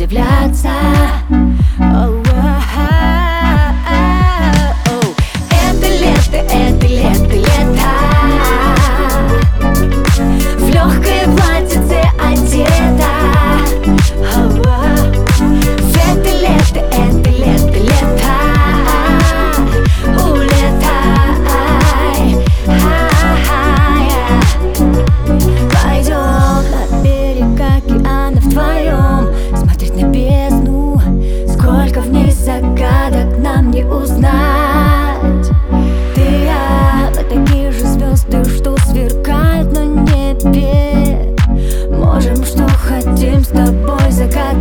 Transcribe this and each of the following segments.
удивляться. Это лето, это лето, лето. В легкое платьице одета. В это лето, лето. Улетай. Пойдем на берег океана вдвоем, смотреть на бездну. Сколько в ней загадок нам не узнать. Ты и я, мы такие же звезды, что сверкают на небе. Можем, что хотим с тобой закатать.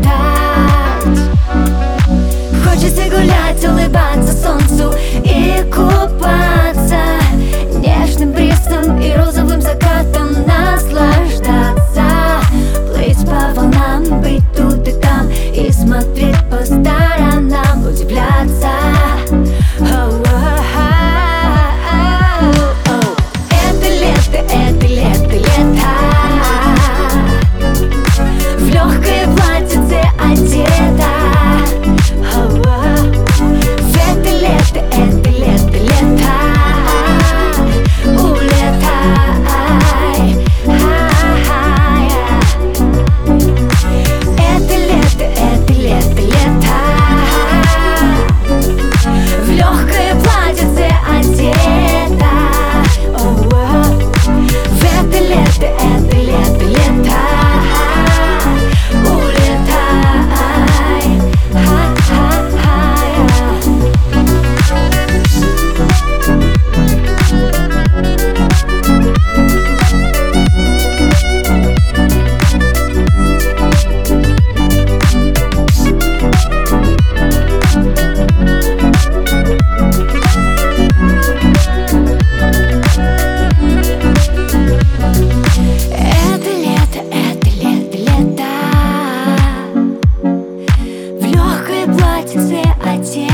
Хочется гулять, улыбаться солнцу и купаться нежным бризом и розовым закатом, наслаждаться, плыть по волнам, быть тут и там и смотреть по сторонам, удивляться. Это лето, лето. В легкое платьице одета. В это лето, лето. Улетай. Это лето, лето. В легкое платьице одета. В это лето, лето. В легкое платьице одета.